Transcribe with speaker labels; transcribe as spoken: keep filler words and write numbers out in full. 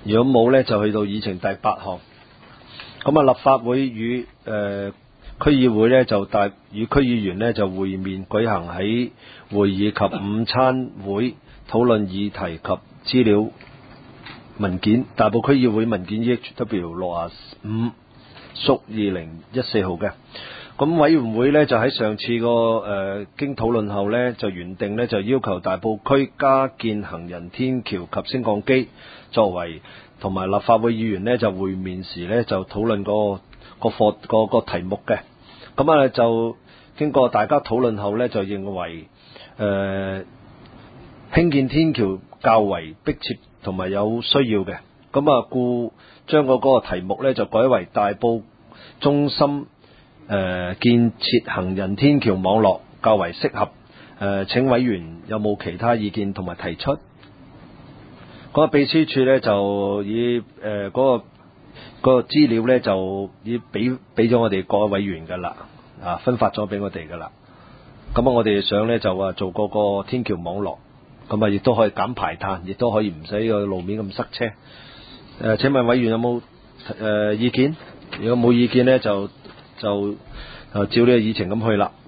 Speaker 1: 如果冇呢，就去到議程第八項。咁啊，立法會與誒、呃、區議會呢，就大與區議員呢，就會面舉行喺會議及午餐會討論議題及資料文件。大埔區議會文件 E H W 六啊五屬二零一四號嘅。咁委員會呢，就喺上次個誒、呃、經討論後呢，就原定呢，就要求大埔區加建行人天橋及升降機，作為同埋立法會議員呢，就會面時呢，就討論個個課個個題目嘅。咁啊就經過大家討論後呢，就認為誒興建天橋較為迫切同埋有需要嘅。咁啊故將個嗰個題目呢，就改為大埔中心誒、呃、建設行人天橋網絡較為適合。誒、呃、請委員有冇其他意見同埋提出？嗰個秘書處咧就以誒嗰、呃那個嗰、那個資料咧就已俾俾咗我哋各位委員噶啦，啊分發咗俾我哋噶啦。咁啊，我哋想咧就話做嗰個天橋網絡，咁啊亦都可以減排碳，亦都可以唔使個路面咁塞車。誒、呃，請問委員有冇誒、呃、意見？如果冇意見咧，就就誒照呢個議程咁去啦。